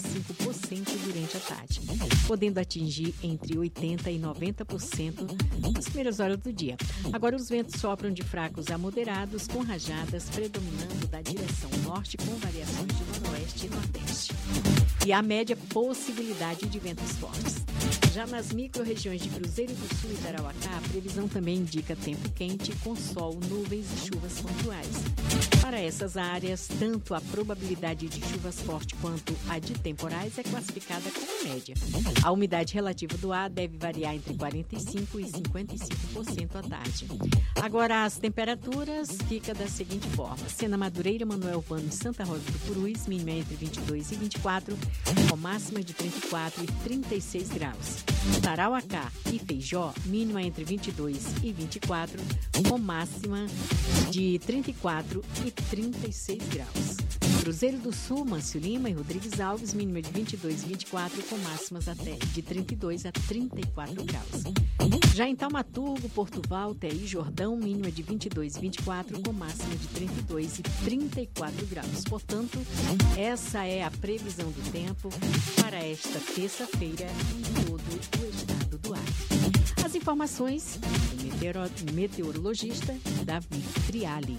45% durante a tarde, podendo atingir entre 80% e 90% nas primeiras horas do dia. Agora, os ventos sopram de fracos a moderados, com rajadas predominando da direção norte, com variações de noroeste e nordeste. E a média possibilidade de ventos fortes. Já nas micro-regiões de Cruzeiro do Sul e Tarauacá, a previsão também indica tempo quente, com sol, nuvens e chuvas pontuais. Para essas áreas, tanto a probabilidade de chuvas fortes quanto a de temporais é classificada como média. A umidade relativa do ar deve variar entre 45% e 55% à tarde. Agora, as temperaturas ficam da seguinte forma: Sena Madureira, Manoel Vano e Santa Rosa do Purus, mínima entre 22 e 24, com máxima de 34 e 36 graus. Tarauacá e Feijó, mínima entre 22 e 24, com máxima de 34 e 36 graus. Cruzeiro do Sul, Mâncio Lima e Rodrigues Alves, mínima de 22 e 24, com máximas até de 32 a 34 graus. Já em Taumaturgo, Porto Valter e Jordão, mínima de 22 e 24, com máxima de 32 e 34 graus. Portanto, essa é a previsão do tempo para esta terça-feira em todo o estado do Acre. As informações do meteorologista Davi Friali.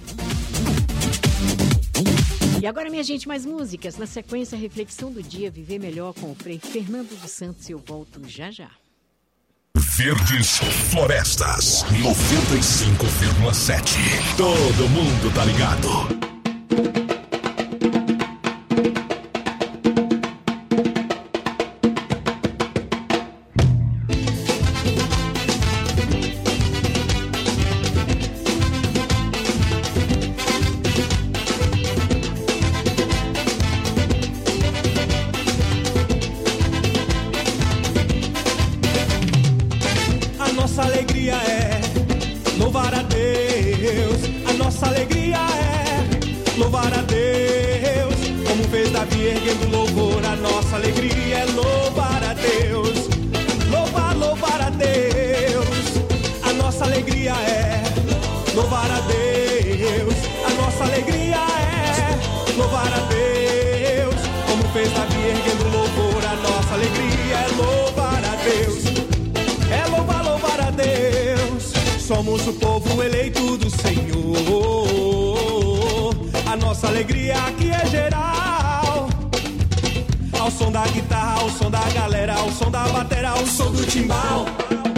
E agora, minha gente, mais músicas. Na sequência, a reflexão do dia, Viver Melhor com o Frei Fernando dos Santos. Eu volto já já. Verdes Florestas 95,7. Todo mundo tá ligado. Somos o povo eleito do Senhor. A nossa alegria aqui é geral. Ao som da guitarra, ao som da galera, ao som da batera, ao som do timbal.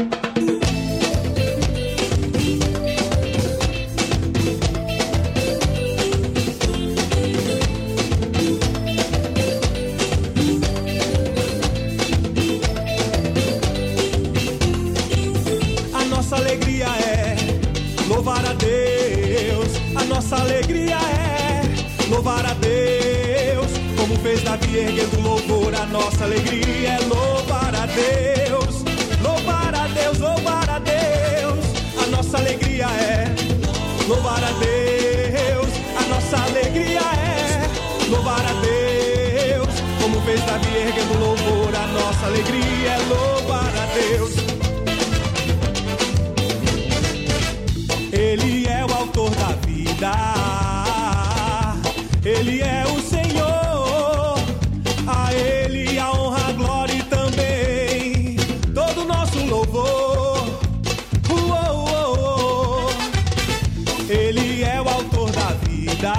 Louvar a Deus, a nossa alegria é louvar a Deus, como fez Davi erguendo louvor. A nossa alegria é louvar a Deus, louvar a Deus, louvar a Deus. A nossa alegria é louvar a Deus, a nossa alegria é louvar a Deus, como fez Davi erguendo louvor. A nossa alegria é louvar a Deus. Ele é o autor da vida, Ele é o Senhor, a Ele a honra, a glória e também todo o nosso louvor. Ele é o autor da vida,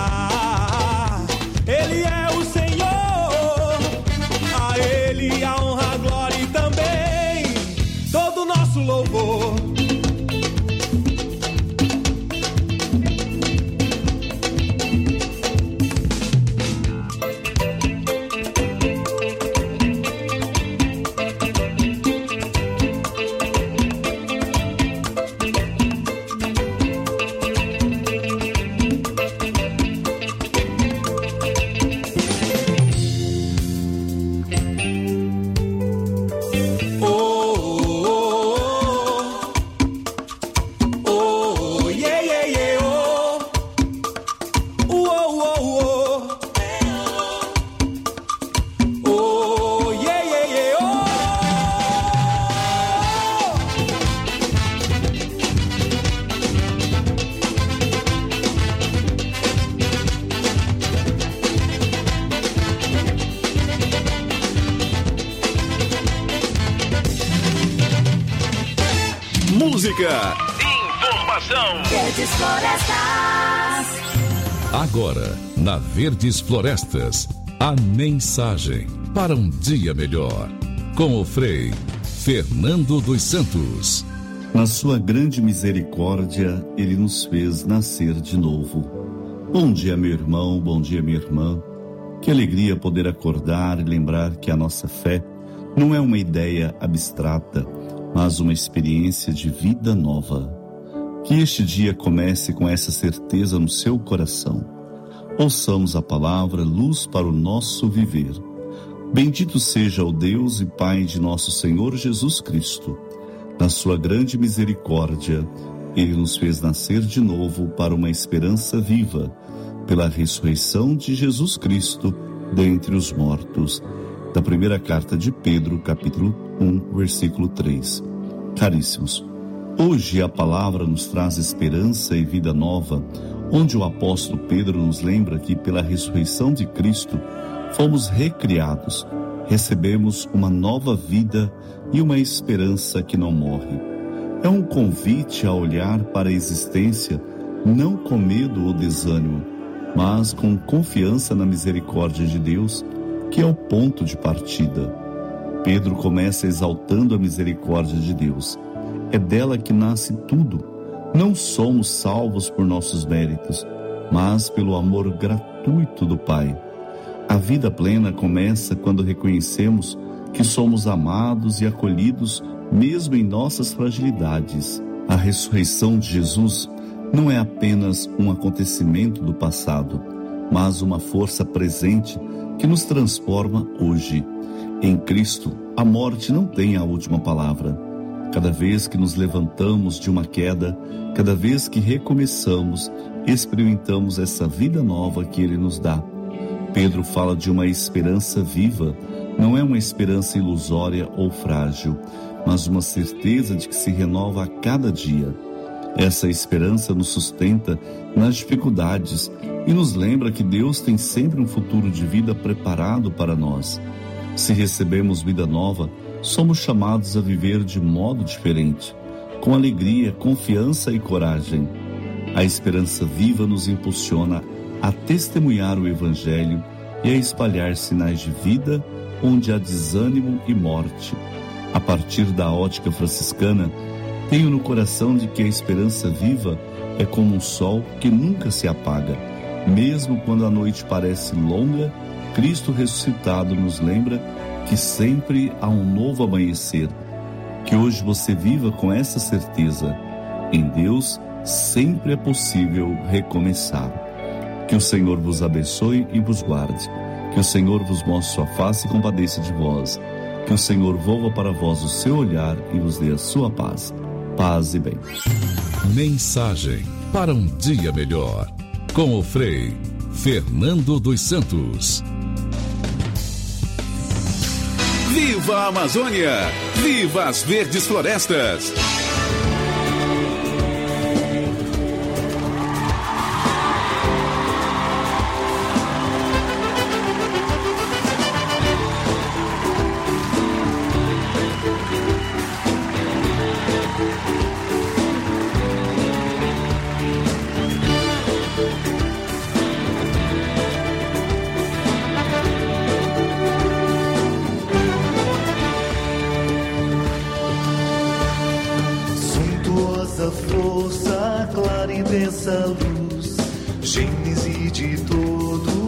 Ele é o Senhor, a Ele a honra, a glória e também todo o nosso louvor. música, informação. Verdes Florestas. Agora, na Verdes Florestas, a mensagem para um dia melhor. Com o Frei Fernando dos Santos. Na sua grande misericórdia, Ele nos fez nascer de novo. Bom dia, meu irmão, bom dia, minha irmã. Que alegria poder acordar e lembrar que a nossa fé não é uma ideia abstrata, mas uma experiência de vida nova. Que este dia comece com essa certeza no seu coração. Ouçamos a palavra, luz para o nosso viver. Bendito seja o Deus e Pai de nosso Senhor Jesus Cristo. Na sua grande misericórdia, Ele nos fez nascer de novo para uma esperança viva, pela ressurreição de Jesus Cristo dentre os mortos. Da primeira carta de Pedro, capítulo 1, versículo 3. Caríssimos, hoje a palavra nos traz esperança e vida nova, onde o apóstolo Pedro nos lembra que pela ressurreição de Cristo fomos recriados, recebemos uma nova vida e uma esperança que não morre. É um convite a olhar para a existência não com medo ou desânimo, mas com confiança na misericórdia de Deus, que é o ponto de partida. Pedro começa exaltando a misericórdia de Deus. É dela que nasce tudo. Não somos salvos por nossos méritos, mas pelo amor gratuito do Pai. A vida plena começa quando reconhecemos que somos amados e acolhidos mesmo em nossas fragilidades. A ressurreição de Jesus não é apenas um acontecimento do passado, mas uma força presente que nos transforma hoje. Em Cristo, a morte não tem a última palavra. Cada vez que nos levantamos de uma queda, cada vez que recomeçamos, experimentamos essa vida nova que Ele nos dá. Pedro fala de uma esperança viva. Não é uma esperança ilusória ou frágil, mas uma certeza de que se renova a cada dia. Essa esperança nos sustenta nas dificuldades e nos lembra que Deus tem sempre um futuro de vida preparado para nós. Se recebemos vida nova, somos chamados a viver de modo diferente, com alegria, confiança e coragem. A esperança viva nos impulsiona a testemunhar o Evangelho e a espalhar sinais de vida onde há desânimo e morte. A partir da ótica franciscana, tenho no coração de que a esperança viva é como um sol que nunca se apaga. Mesmo quando a noite parece longa, Cristo ressuscitado nos lembra que sempre há um novo amanhecer. Que hoje você viva com essa certeza. Em Deus sempre é possível recomeçar. Que o Senhor vos abençoe e vos guarde. Que o Senhor vos mostre sua face e compadeça de vós. Que o Senhor volva para vós o seu olhar e vos dê a sua paz. Paz e bem. Mensagem para um dia melhor. Com o Frei Fernando dos Santos. Viva a Amazônia! Viva as Verdes Florestas! Força clara e dessa luz, gênese de todo